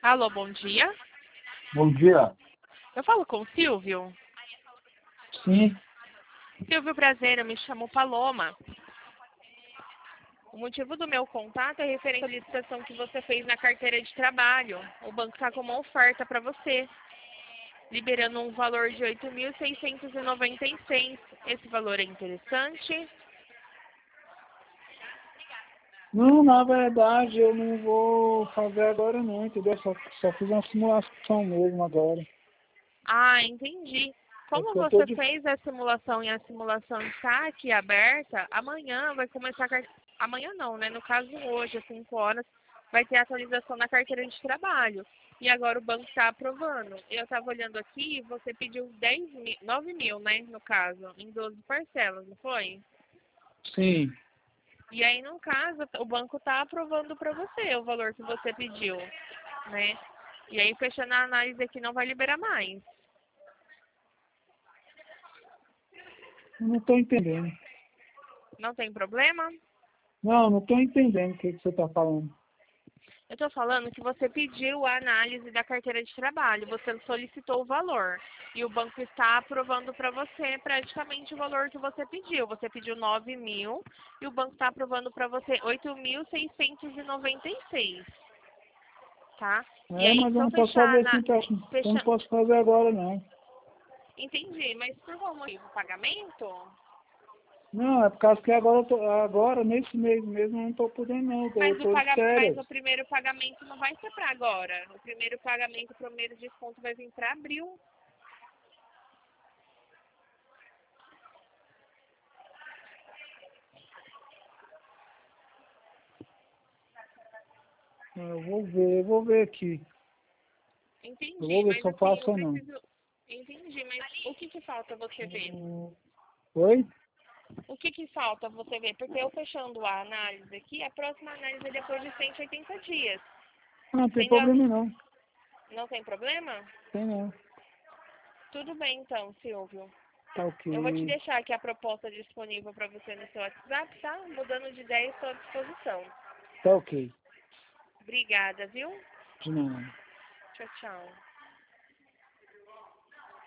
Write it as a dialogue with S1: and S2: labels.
S1: Alô, bom dia.
S2: Bom dia.
S1: Eu falo com o Silvio.
S2: Sim.
S1: Silvio, prazer, eu me chamo Paloma. O motivo do meu contato é referente à solicitação que você fez na carteira de trabalho. O banco está com uma oferta para você, liberando um valor de 8.696. Esse valor é interessante?
S2: Não, na verdade eu não vou fazer agora não, entendeu? Só fiz uma simulação mesmo agora.
S1: Ah, entendi. Como
S2: Porque eu tô
S1: você
S2: de...
S1: fez a simulação e a simulação está aqui aberta, amanhã vai começar a amanhã não, né? No caso hoje, às 5 horas, vai ter atualização na carteira de trabalho. E agora o banco está aprovando. Eu estava olhando aqui, você pediu 9 mil, né? No caso, em 12 parcelas, não foi?
S2: Sim.
S1: E aí, no caso, o banco está aprovando para você o valor que você pediu, né? E aí, fechando a análise aqui, não vai liberar mais.
S2: Eu não estou entendendo.
S1: Não tem problema?
S2: Não estou entendendo o que você está falando.
S1: Eu estou falando que você pediu a análise da carteira de trabalho, você solicitou o valor e o banco está aprovando para você praticamente o valor que você pediu. Você pediu 9 mil e o banco está aprovando para você 8.696, tá? E aí,
S2: Mas
S1: se
S2: eu
S1: eu
S2: não posso
S1: fechar
S2: fazer
S1: na...
S2: assim, eu não
S1: Fecha...
S2: posso fazer agora não.
S1: Entendi, mas por qual motivo? Pagamento?
S2: Não, é por causa que agora nesse mês mesmo, eu não estou podendo não, eu estou de
S1: Mas
S2: férias.
S1: o primeiro pagamento não vai ser para agora. O primeiro pagamento, o primeiro desconto vai vir para abril.
S2: Eu vou ver aqui. Eu
S1: Entendi,
S2: vou ver
S1: mas
S2: se eu
S1: assim,
S2: faço
S1: eu
S2: ou não.
S1: preciso. Entendi, mas o que falta você ver?
S2: Oi?
S1: O que falta você ver? Porque eu fechando a análise aqui, a próxima análise é depois de 180 dias.
S2: Não tem
S1: Sendo a...
S2: problema não.
S1: Não tem problema?
S2: Tem não.
S1: Tudo bem então, Silvio.
S2: Tá
S1: Eu vou te
S2: ok.
S1: deixar aqui a proposta disponível para você no seu WhatsApp, tá? Mudando de ideia, estou à disposição.
S2: Tá ok.
S1: Obrigada, viu?
S2: De nada.
S1: Tchau, tchau.